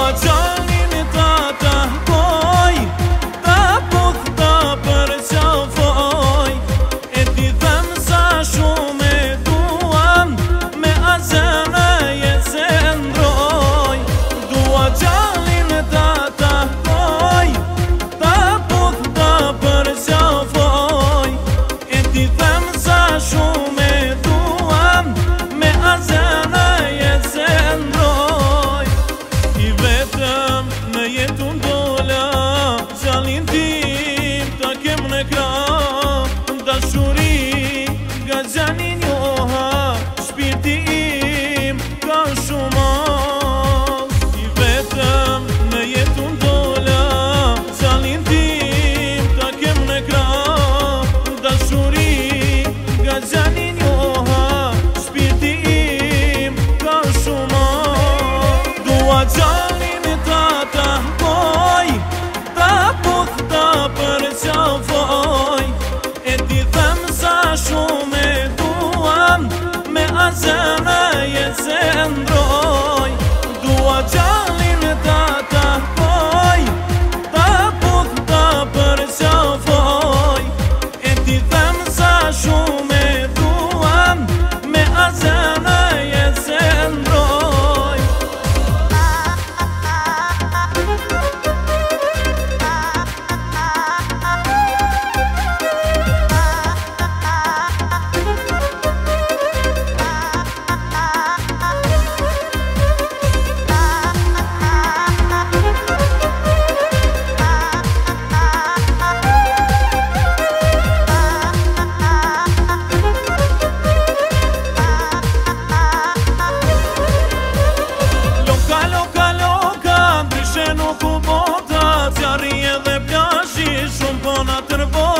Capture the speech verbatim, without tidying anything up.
gjalin ta tahkoj, ta puth ta përqafoj. E ti them sa shumë e duam, me azene se ndroj. Dua gjalin ta tahkoj, ta puth ta përqafoj. E ti them sa shumë e duam, me azene se ndroj. I vetëm në jetun dola, gjalin tim ta kem në krah. Dashuri nga gjani njoha, shpirti im ka shumë as. I vetëm në jetun dola, gjalin tim ta kem në krah. Dashuri nga gjani njoha, shpirti im ka shumë as. Dua gjalin ta tahkoj, ta puth ta përqafoj. E ti them sa shumë e duam, me azene se ndroj. Dua gjalin ta tahkoj, ta puth ta përqafoj. E ti them sa shumë e duam, me azene se ndroj. Nuk u bota, t'jarri edhe plashi, shumë po na tërbota.